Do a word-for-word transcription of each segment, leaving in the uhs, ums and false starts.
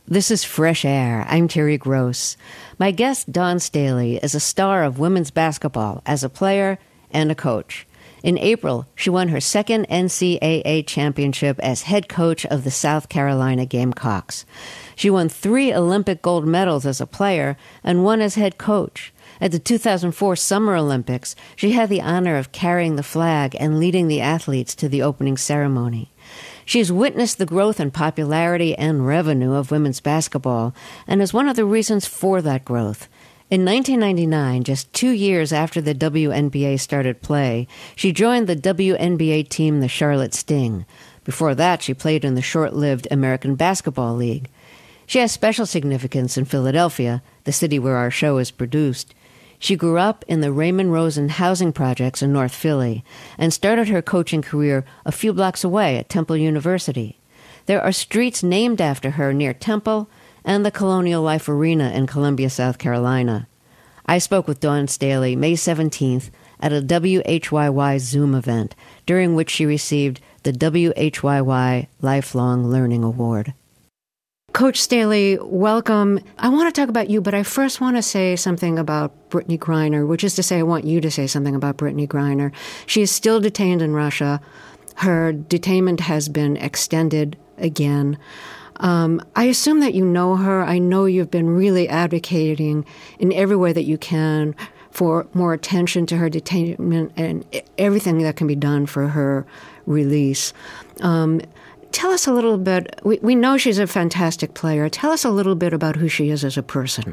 This is Fresh Air. I'm Terry Gross. My guest, Dawn Staley, is a star of women's basketball as a player and a coach. In April, she won her second N C double A championship as head coach of the South Carolina Gamecocks. She won three Olympic gold medals as a player and one as head coach. At the two thousand four Summer Olympics, she had the honor of carrying the flag and leading the athletes to the opening ceremony. She has witnessed the growth in popularity and revenue of women's basketball and is one of the reasons for that growth. In nineteen ninety-nine, just two years after the W N B A started play, she joined the W N B A team, the Charlotte Sting. Before that, she played in the short-lived American Basketball League. She has special significance in Philadelphia, the city where our show is produced. She grew up in the Raymond Rosen housing projects in North Philly and started her coaching career a few blocks away at Temple University. There are streets named after her near Temple and the Colonial Life Arena in Columbia, South Carolina. I spoke with Dawn Staley May seventeenth at a W H Y Y Zoom event, during which she received the W H Y Y Lifelong Learning Award. Coach Staley, welcome. I want to talk about you, but I first want to say something about Brittney Griner, which is to say I want you to say something about Brittney Griner. She is still detained in Russia. Her detainment has been extended again. Um, I assume that you know her. I know you've been really advocating in every way that you can for more attention to her detainment and everything that can be done for her release. Um, Tell us a little bit. We, we know she's a fantastic player. Tell us a little bit about who she is as a person.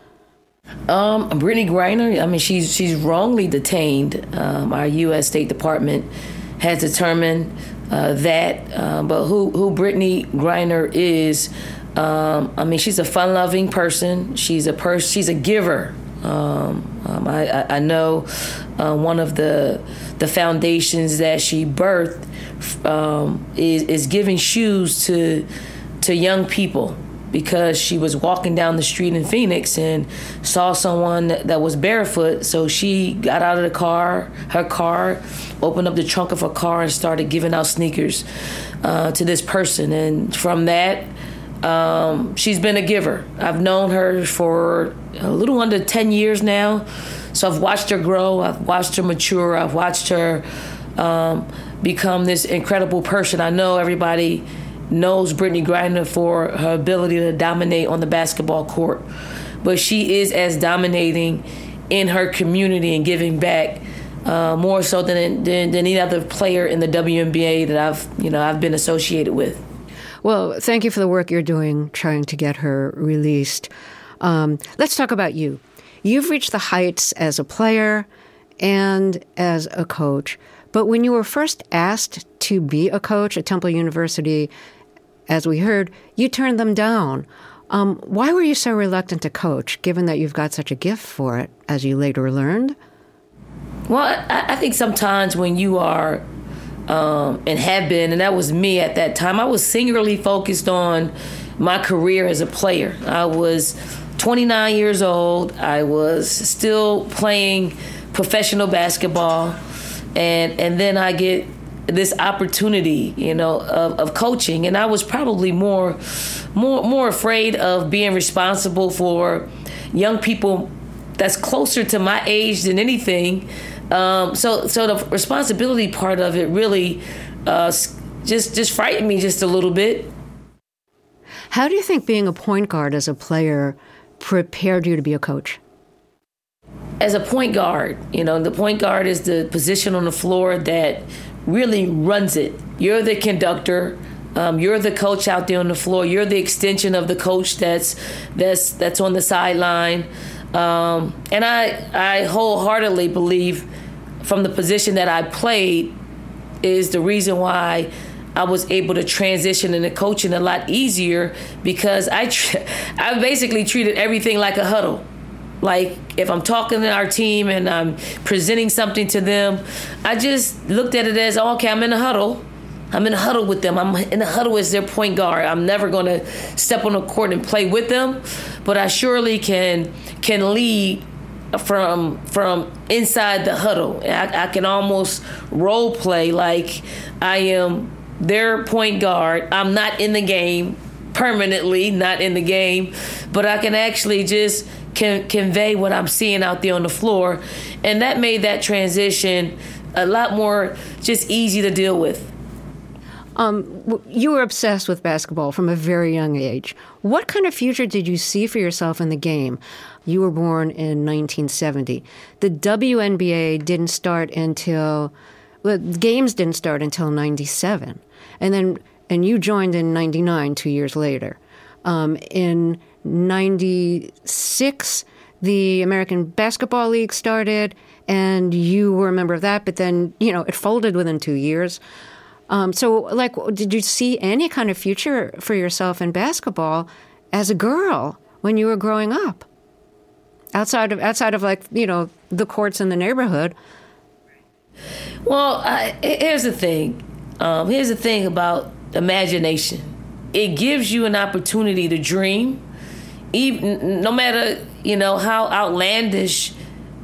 Um, Brittney Griner, I mean, she's she's wrongly detained. Um, our U S State Department has determined uh, that. Uh, but who, who Brittney Griner is, um, I mean, she's a fun-loving person. She's a person. She's a giver. Um, um, I, I know uh, one of the the foundations that she birthed um, is is giving shoes to to young people, because she was walking down the street in Phoenix and saw someone that, that was barefoot. So she got out of the car, her car, opened up the trunk of her car and started giving out sneakers uh, to this person. And from that, Um, she's been a giver. I've known her for a little under ten years now. So I've watched her grow. I've watched her mature. I've watched her um, become this incredible person. I know everybody knows Brittney Griner for her ability to dominate on the basketball court, but she is as dominating in her community and giving back uh, more so than, than than any other player in the W N B A that I've you know I've been associated with. Well, thank you for the work you're doing trying to get her released. Um, let's talk about you. You've reached the heights as a player and as a coach. But when you were first asked to be a coach at Temple University, as we heard, you turned them down. Um, why were you so reluctant to coach, given that you've got such a gift for it, as you later learned? Well, I, I think sometimes when you are Um, and have been, and that was me at that time, I was singularly focused on my career as a player. I was twenty-nine years old. I was still playing professional basketball. And and then I get this opportunity, you know, of, of coaching. And I was probably more, more, more afraid of being responsible for young people that's closer to my age than anything. Um, so, so the responsibility part of it really uh, just just frightened me just a little bit. How do you think being a point guard as a player prepared you to be a coach? As a point guard, you know, the point guard is the position on the floor that really runs it. You're the conductor. Um, you're the coach out there on the floor. You're the extension of the coach that's that's that's on the sideline. Um, and I I wholeheartedly believe from the position that I played is the reason why I was able to transition into coaching a lot easier, because I tr- I basically treated everything like a huddle. Like if I'm talking to our team and I'm presenting something to them, I just looked at it as, oh, okay, I'm in a huddle. I'm in a huddle with them. I'm in a huddle as their point guard. I'm never going to step on the court and play with them, but I surely can can lead from from inside the huddle. I, I can almost role play like I am their point guard. I'm not in the game, permanently, not in the game, but I can actually just can convey what I'm seeing out there on the floor. And that made that transition a lot more just easy to deal with. Um, you were obsessed with basketball from a very young age. What kind of future did you see for yourself in the game? You were born in nineteen seventy. The W N B A didn't start until, well, games didn't start until ninety-seven. And then, and you joined in ninety-nine, two years later. Um, in ninety-six, the American Basketball League started, and you were a member of that, but then, you know, it folded within two years. Um, so, like, did you see any kind of future for yourself in basketball as a girl when you were growing up? Outside of, outside of like, you know, the courts in the neighborhood? Well, I, here's the thing. Um, here's the thing about imagination. It gives you an opportunity to dream, even no matter, you know, how outlandish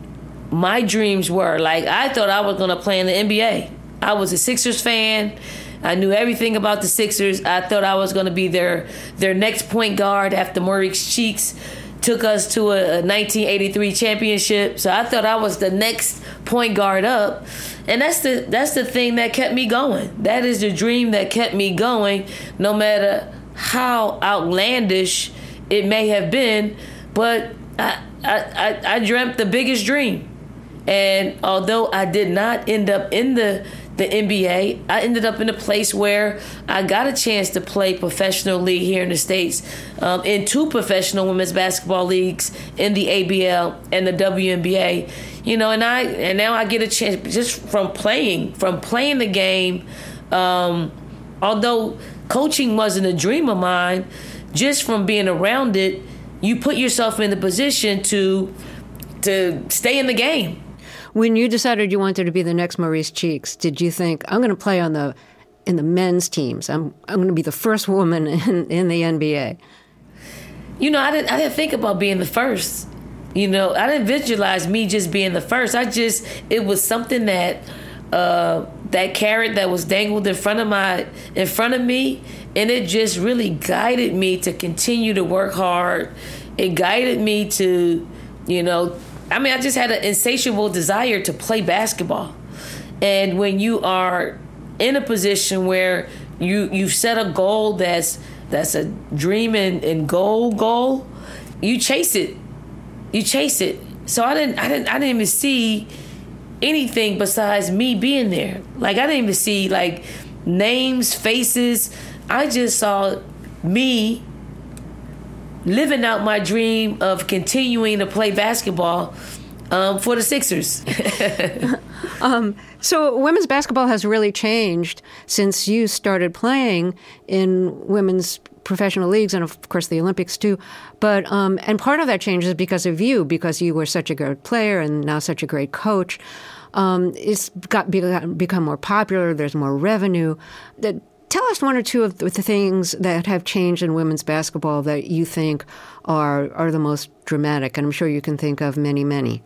my dreams were. Like, I thought I was going to play in the N B A. I was a Sixers fan. I knew everything about the Sixers. I thought I was going to be their their next point guard after Maurice Cheeks took us to a nineteen eighty-three championship. So I thought I was the next point guard up. And that's the that's the thing that kept me going. That is the dream that kept me going, no matter how outlandish it may have been. But I I, I, I dreamt the biggest dream. And although I did not end up in the the N B A, I ended up in a place where I got a chance to play professionally here in the States um, in two professional women's basketball leagues, in the A B L and the W N B A. You know, and I and now I get a chance just from playing, from playing the game. Um, although coaching wasn't a dream of mine, just from being around it, you put yourself in the position to to stay in the game. When you decided you wanted to be the next Maurice Cheeks, did you think, I'm going to play on the in the men's teams? I'm I'm going to be the first woman in, in the N B A. You know, I didn't I didn't think about being the first. You know, I didn't visualize me just being the first. I just it was something that uh, that carrot that was dangled in front of my in front of me, and it just really guided me to continue to work hard. It guided me to, you know. I mean, I just had an insatiable desire to play basketball. And when you are in a position where you, you've set a goal that's that's a dream and, and goal goal, you chase it. You chase it. So I didn't I didn't I didn't even see anything besides me being there. Like, I didn't even see like names, faces. I just saw me living out my dream of continuing to play basketball um, for the Sixers. um, so women's basketball has really changed since you started playing in women's professional leagues and, of course, the Olympics, too. But um, and part of that change is because of you, because you were such a good player and now such a great coach. Um, it's got become more popular. There's more revenue. That Tell us one or two of the things that have changed in women's basketball that you think are are the most dramatic, and I'm sure you can think of many, many.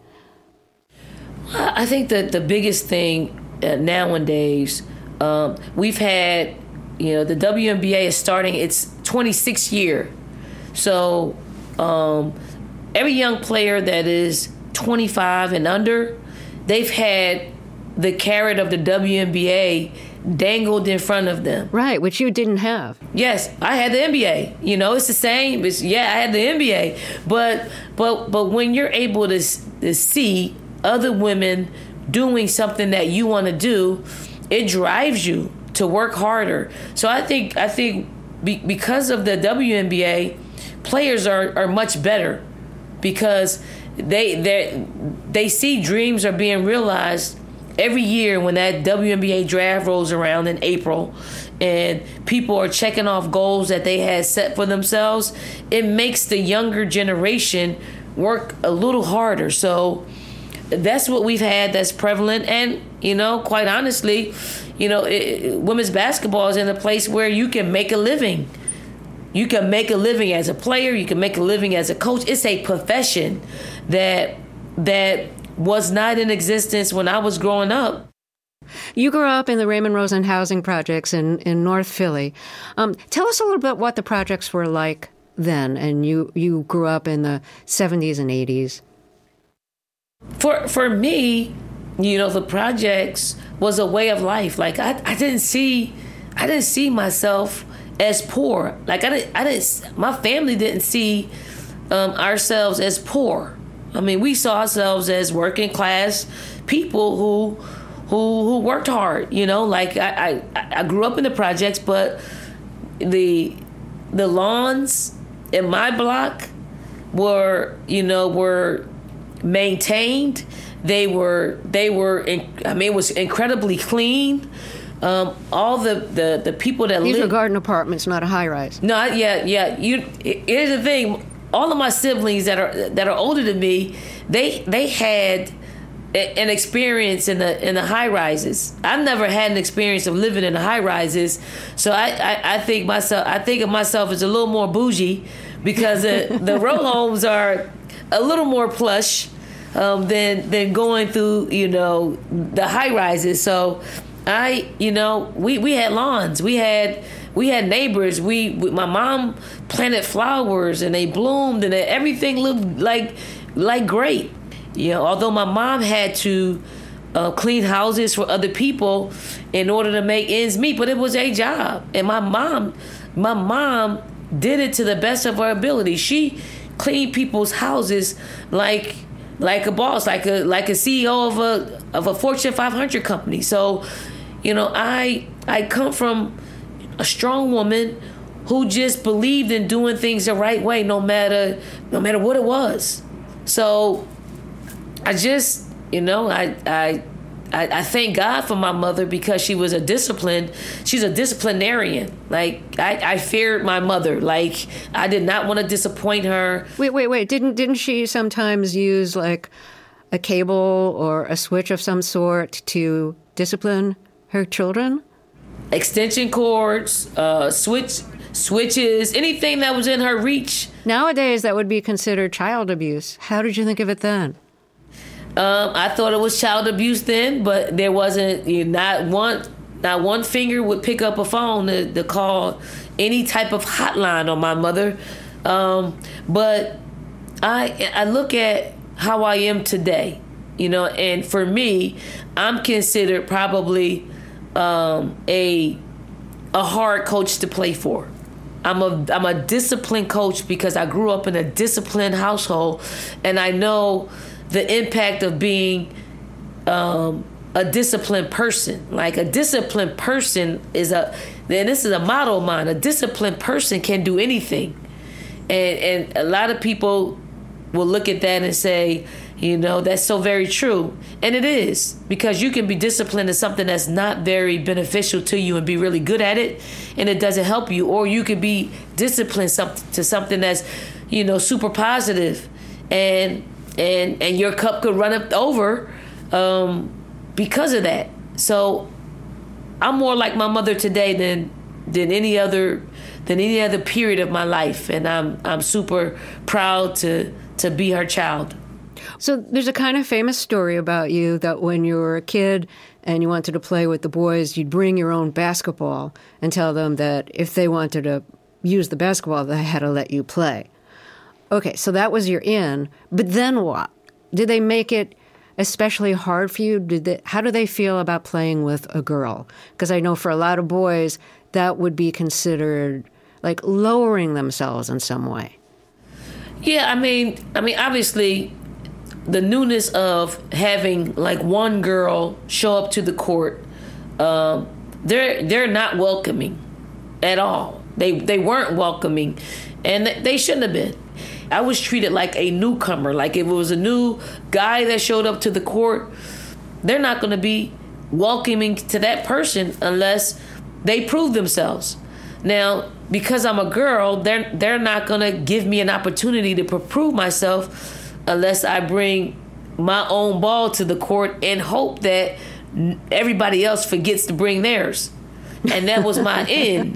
I think that the biggest thing uh, nowadays, um, we've had, you know, the W N B A is starting its twenty-sixth year. So um, every young player that is twenty-five and under, they've had the carrot of the W N B A dangled in front of them. Right, which you didn't have. Yes, I had the N B A. You know, it's the same. It's, yeah, I had the N B A. But but but when you're able to, to see other women doing something that you want to do, it drives you to work harder. So I think I think be, because of the W N B A, players are, are much better because they they they see dreams are being realized every year when that W N B A draft rolls around in April and people are checking off goals that they had set for themselves. It makes the younger generation work a little harder. So that's what we've had that's prevalent. And, you know, quite honestly, you know, it, women's basketball is in a place where you can make a living. You can make a living as a player. You can make a living as a coach. It's a profession that that was not in existence when I was growing up. You grew up in the Raymond Rosen housing projects in, in North Philly. Um, tell us a little bit what the projects were like then, and you, you grew up in the seventies and eighties. For for me, you know, the projects was a way of life. Like I, I didn't see, I didn't see myself as poor. Like I didn't, I didn't. My family didn't see um, ourselves as poor. I mean, we saw ourselves as working class people who, who, who worked hard. You know, like I, I, I grew up in the projects, but the, the lawns in my block were, you know, were maintained. They were, they were. In, I mean, it was incredibly clean. Um, all the, the, the people that These live, are garden apartments, not a high rise. No, yeah, yeah. You. Here's the thing. All of my siblings that are that are older than me, they they had a, an experience in the in the high rises. I've never had an experience of living in the high rises, so I, I, I think myself. I think of myself as a little more bougie because the, the row homes are a little more plush um, than than going through you know the high rises. So I you know we, we had lawns. We had. We had neighbors. We, we, my mom planted flowers, and they bloomed, and everything looked like, like great. You know, although my mom had to uh, clean houses for other people in order to make ends meet, but it was a job, and my mom, my mom did it to the best of her ability. She cleaned people's houses like, like a boss, like a like a C E O of a of a Fortune five hundred company. So, you know, I I come from a strong woman who just believed in doing things the right way, no matter no matter what it was. So I just, you know, I I I, I thank God for my mother because she was a disciplined, she's a disciplinarian. Like I, I feared my mother. Like I did not want to disappoint her. Wait, wait, wait. Didn't didn't she sometimes use like a cable or a switch of some sort to discipline her children? Extension cords, uh, switch switches, anything that was in her reach. Nowadays, that would be considered child abuse. How did you think of it then? Um, I thought it was child abuse then, but there wasn't. You know, not one, not one finger would pick up a phone to, to call any type of hotline on my mother. Um, but I, I look at how I am today, you know, and for me, I'm considered probably. Um, a a hard coach to play for. I'm a I'm a disciplined coach because I grew up in a disciplined household, and I know the impact of being um, a disciplined person. Like a disciplined person is a, and this is a motto of mine. A disciplined person can do anything, and and a lot of people will look at that and say, you know, that's so very true. And it is, because you can be disciplined in something that's not very beneficial to you and be really good at it, and it doesn't help you. Or you could be disciplined to something that's, you know, super positive, and and and your cup could run up over um, because of that. So I'm more like my mother today than than any other than any other period of my life, and I'm I'm super proud to to be her child. So there's a kind of famous story about you that when you were a kid and you wanted to play with the boys, you'd bring your own basketball and tell them that if they wanted to use the basketball, they had to let you play. Okay, so that was your in, but then what? Did they make it especially hard for you? Did they, how do they feel about playing with a girl? Because I know for a lot of boys, that would be considered like lowering themselves in some way. Yeah, I mean, I mean, obviously, the newness of having like one girl show up to the court, um, they're they're not welcoming at all. They they weren't welcoming, and they shouldn't have been. I was treated like a newcomer. Like if it was a new guy that showed up to the court, they're not going to be welcoming to that person unless they prove themselves. Now, because I'm a girl, they're they're not going to give me an opportunity to prove myself unless I bring my own ball to the court and hope that everybody else forgets to bring theirs. And that was my end.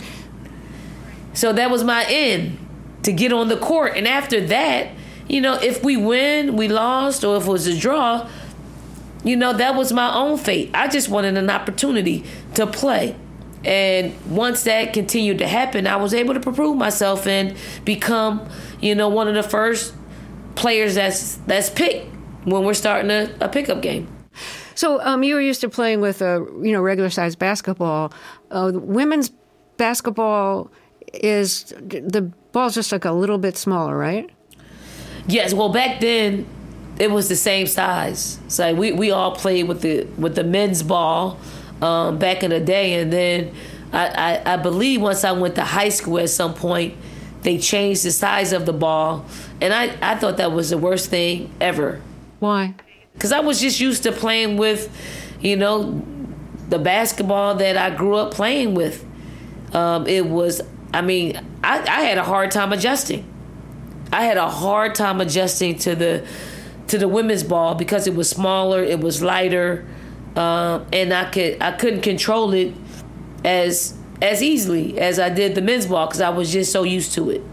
So that was my end, to get on the court. And after that, you know, if we win, we lost, or if it was a draw, you know, that was my own fate. I just wanted an opportunity to play. And once that continued to happen, I was able to prove myself and become, you know, one of the first players that's that's picked when we're starting a, a pickup game. So um, you were used to playing with a, you know, regular-sized basketball. Uh, women's basketball is, the ball's just like a little bit smaller, right? Yes. Well, back then, it was the same size. So we, we all played with the with the men's ball um, back in the day. And then I, I, I believe once I went to high school at some point, they changed the size of the ball. And I, I thought that was the worst thing ever. Why? Because I was just used to playing with, you know, the basketball that I grew up playing with. Um, it was, I mean, I, I had a hard time adjusting. I had a hard time adjusting to the to the women's ball because it was smaller, it was lighter, um, and I could I couldn't control it as as easily as I did the men's ball because I was just so used to it.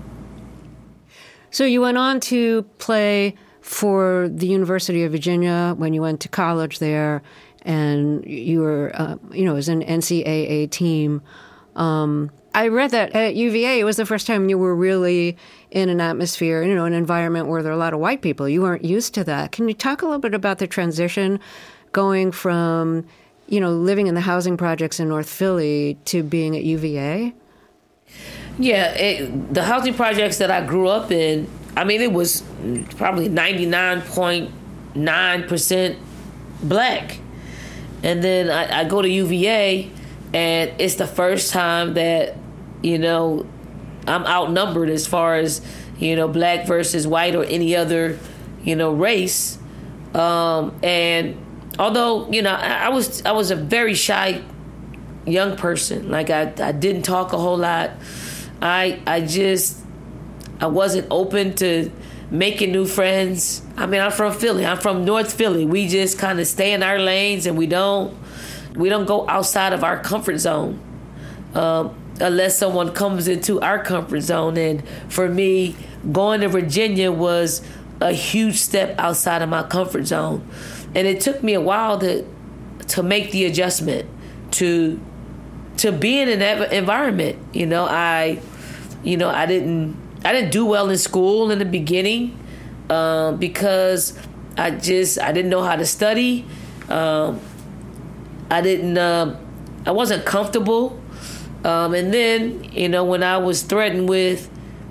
So you went on to play for the University of Virginia when you went to college there, and you were, uh, you know, it was an N C double A team. Um, I read that at U V A, it was the first time you were really in an atmosphere, you know, an environment where there are a lot of white people. You weren't used to that. Can you talk a little bit about the transition going from, you know, living in the housing projects in North Philly to being at U V A? Yeah, it, the housing projects that I grew up in, I mean, it was probably ninety-nine point nine percent black. And then I, I go to U V A, and it's the first time that, you know, I'm outnumbered as far as, you know, black versus white or any other, you know, race. Um, and although, you know, I, I was I was a very shy young person. Like, I, I didn't talk a whole lot. I I just, I wasn't open to making new friends. I mean, I'm from Philly. I'm from North Philly. We just kind of stay in our lanes, and we don't we don't go outside of our comfort zone um, unless someone comes into our comfort zone. And for me, going to Virginia was a huge step outside of my comfort zone, and it took me a while to to make the adjustment to to being in that environment. You know, I you know I didn't. I didn't do well in school in the beginning um, because I just I didn't know how to study. Um, I didn't. Uh, I wasn't comfortable. Um, and then, you know, when I was threatened with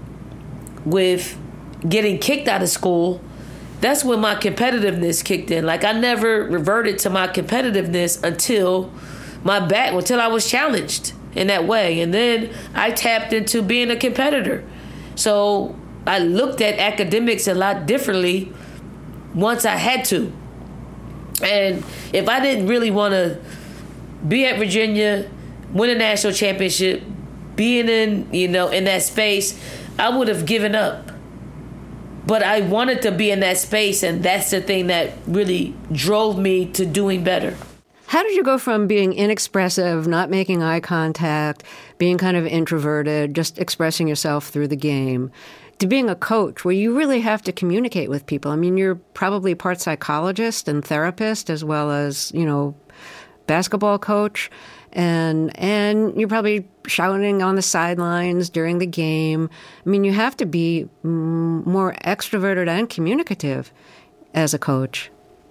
with getting kicked out of school, that's when my competitiveness kicked in. Like, I never reverted to my competitiveness until my back until I was challenged in that way, and then I tapped into being a competitor. So I looked at academics a lot differently once I had to. And if I didn't really want to be at Virginia, win a national championship, being in, you know, in that space, I would have given up. But I wanted to be in that space, and that's the thing that really drove me to doing better. How did you go from being inexpressive, not making eye contact, being kind of introverted, just expressing yourself through the game, to being a coach where you really have to communicate with people? I mean, you're probably part psychologist and therapist as well as, you know, basketball coach, and and you're probably shouting on the sidelines during the game. I mean, you have to be more extroverted and communicative as a coach.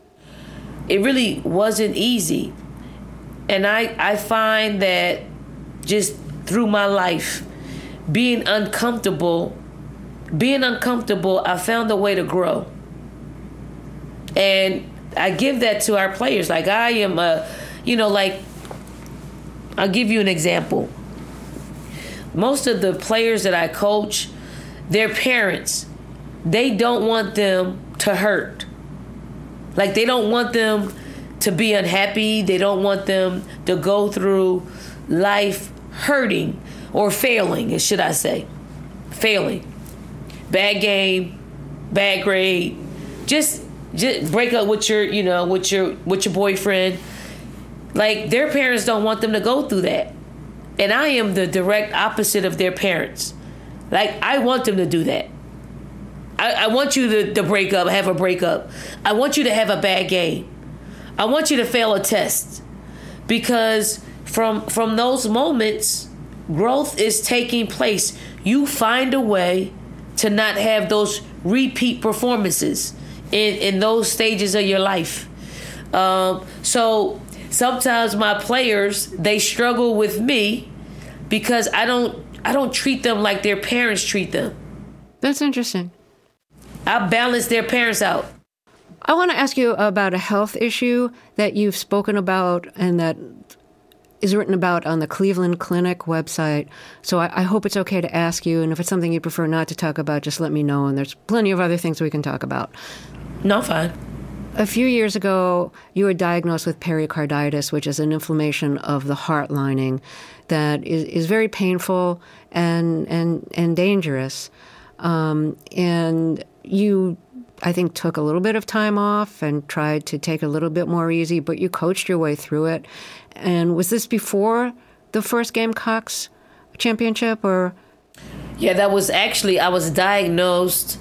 It really wasn't easy. And I, I find that just through my life, being uncomfortable, being uncomfortable, I found a way to grow. And I give that to our players. Like, I am a, you know, like, I'll give you an example. Most of the players that I coach, their parents, they don't want them to hurt. Like, they don't want them to be unhappy. They don't want them to go through life hurting or failing, should I say. Failing. Bad game, bad grade. Just just break up with your, you know, with your with your boyfriend. Like, their parents don't want them to go through that. And I am the direct opposite of their parents. Like, I want them to do that. I, I want you to, to break up, have a breakup. I want you to have a bad game. I want you to fail a test, because from from those moments, growth is taking place. You find a way to not have those repeat performances in, in those stages of your life. Um, so sometimes my players, they struggle with me because I don't I don't treat them like their parents treat them. That's interesting. I balance their parents out. I want to ask you about a health issue that you've spoken about and that is written about on the Cleveland Clinic website. So I, I hope it's okay to ask you, and if it's something you prefer not to talk about, just let me know, and there's plenty of other things we can talk about. No, fine. A few years ago, you were diagnosed with pericarditis, which is an inflammation of the heart lining that is, is very painful and and and dangerous. Um, and you, I think, took a little bit of time off and tried to take a little bit more easy, but you coached your way through it. And was this before the first Gamecocks championship, or? Yeah, that was actually, I was diagnosed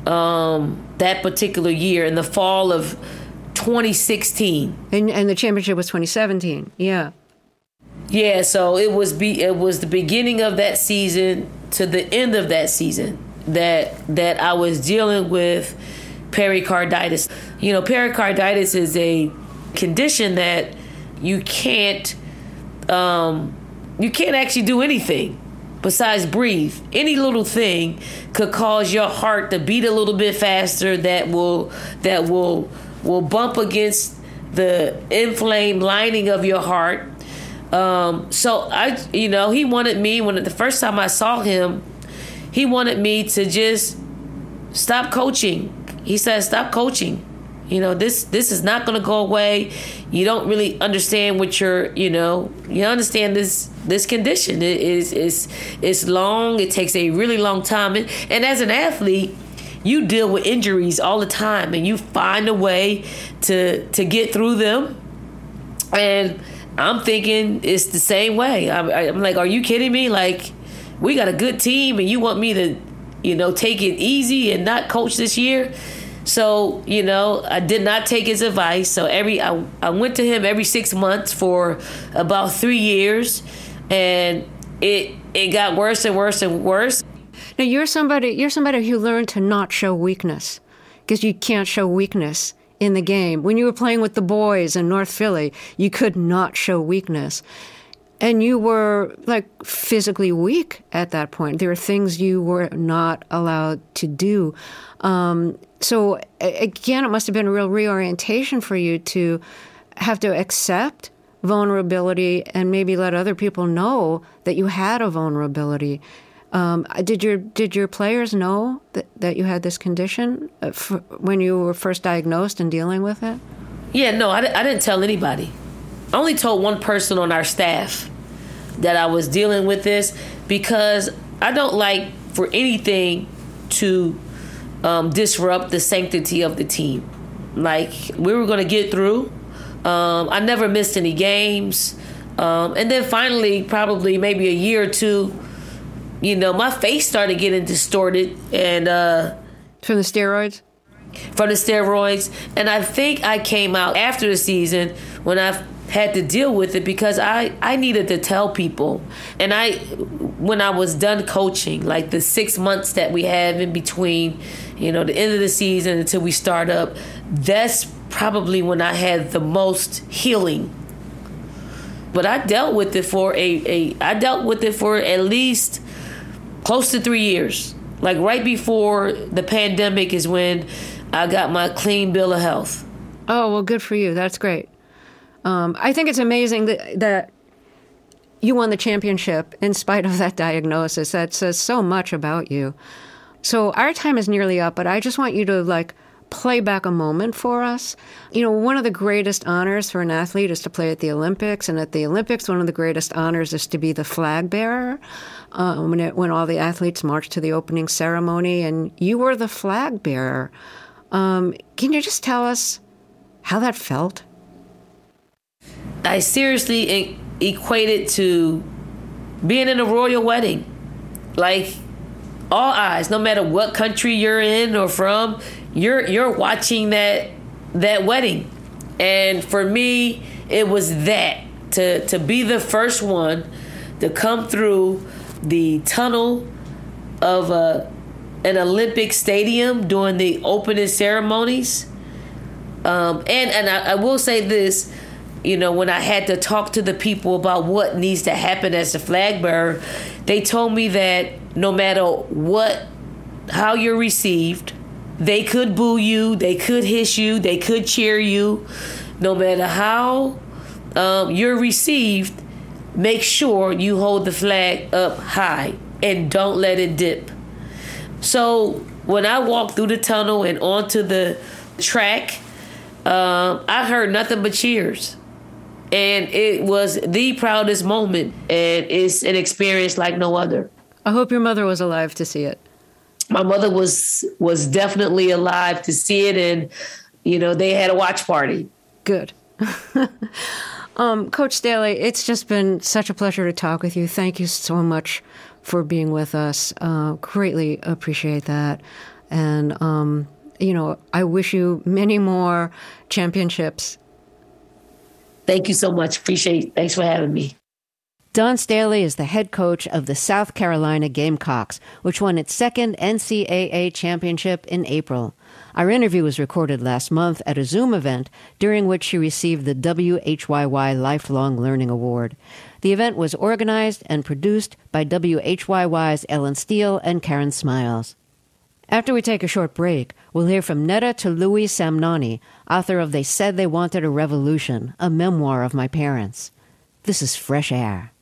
um, that particular year in the fall of twenty sixteen. And, and the championship was twenty seventeen, yeah. Yeah, so it was be it was the beginning of that season to the end of that season that that I was dealing with pericarditis. You know, pericarditis is a condition that you can't um, you can't actually do anything besides breathe. Any little thing could cause your heart to beat a little bit faster. That will that will will bump against the inflamed lining of your heart. Um, so I, you know, he wanted me when the first time I saw him, he wanted me to just stop coaching. He said, "Stop coaching. You know, this this is not going to go away. You don't really understand what you're, you know, you understand this this condition. It is it's it's long. It takes a really long time. And, and as an athlete, you deal with injuries all the time, and you find a way to to get through them. And I'm thinking it's the same way. I'm, I'm like, are you kidding me? Like, we got a good team, and you want me to, you know, take it easy and not coach this year?" So, you know, I did not take his advice. So every I, I went to him every six months for about three years, and it it got worse and worse and worse. Now you're somebody you're somebody who learned to not show weakness, because you can't show weakness in the game. When you were playing with the boys in North Philly, you could not show weakness. And you were, like, physically weak at that point. There were things you were not allowed to do. Um, so, again, it must have been a real reorientation for you to have to accept vulnerability and maybe let other people know that you had a vulnerability. Um, did your did your players know that, that you had this condition for, when you were first diagnosed and dealing with it? Yeah, no, I, I didn't tell anybody. I only told one person on our staff that I was dealing with this, because I don't like for anything to um, disrupt the sanctity of the team. Like, we were going to get through. Um, I never missed any games. Um, and then finally, probably maybe a year or two, you know, my face started getting distorted. and uh, From the steroids? From the steroids. And I think I came out after the season when I had to deal with it, because I, I needed to tell people. And I, when I was done coaching, like the six months that we have in between, you know, the end of the season until we start up, that's probably when I had the most healing. But I dealt with it for a, a I dealt with it for at least close to three years. Like right before the pandemic is when I got my clean bill of health. Oh, well, good for you. That's great. Um, I think it's amazing that, that you won the championship in spite of that diagnosis. That says so much about you. So our time is nearly up, but I just want you to, like, play back a moment for us. You know, one of the greatest honors for an athlete is to play at the Olympics, and at the Olympics, one of the greatest honors is to be the flag bearer uh, when, it, when all the athletes march to the opening ceremony, and you were the flag bearer. Um, can you just tell us how that felt? I seriously e- equate it to being in a royal wedding. Like, all eyes, no matter what country you're in or from, you're you're watching that that wedding. And for me, it was that, to, to be the first one to come through the tunnel of a, an Olympic stadium during the opening ceremonies. Um, and and I, I will say this, you know, when I had to talk to the people about what needs to happen as the flag bearer, they told me that no matter what, how you're received, they could boo you, they could hiss you, they could cheer you. No matter how um, you're received, make sure you hold the flag up high and don't let it dip. So when I walked through the tunnel and onto the track, um, I heard nothing but cheers. And it was the proudest moment, and it's an experience like no other. I hope your mother was alive to see it. My mother was was definitely alive to see it, and, you know, they had a watch party. Good. um, Coach Staley, it's just been such a pleasure to talk with you. Thank you so much for being with us. Uh, greatly appreciate that. And, um, you know, I wish you many more championships. Thank you so much. Appreciate it. Thanks for having me. Dawn Staley is the head coach of the South Carolina Gamecocks, which won its second N C double A championship in April. Our interview was recorded last month at a Zoom event during which she received the W H Y Y Lifelong Learning Award. The event was organized and produced by W H Y Y's Ellen Steele and Karen Smiles. After we take a short break, we'll hear from Netta Tului Samnani, author of They Said They Wanted a Revolution, a memoir of my parents. This is Fresh Air.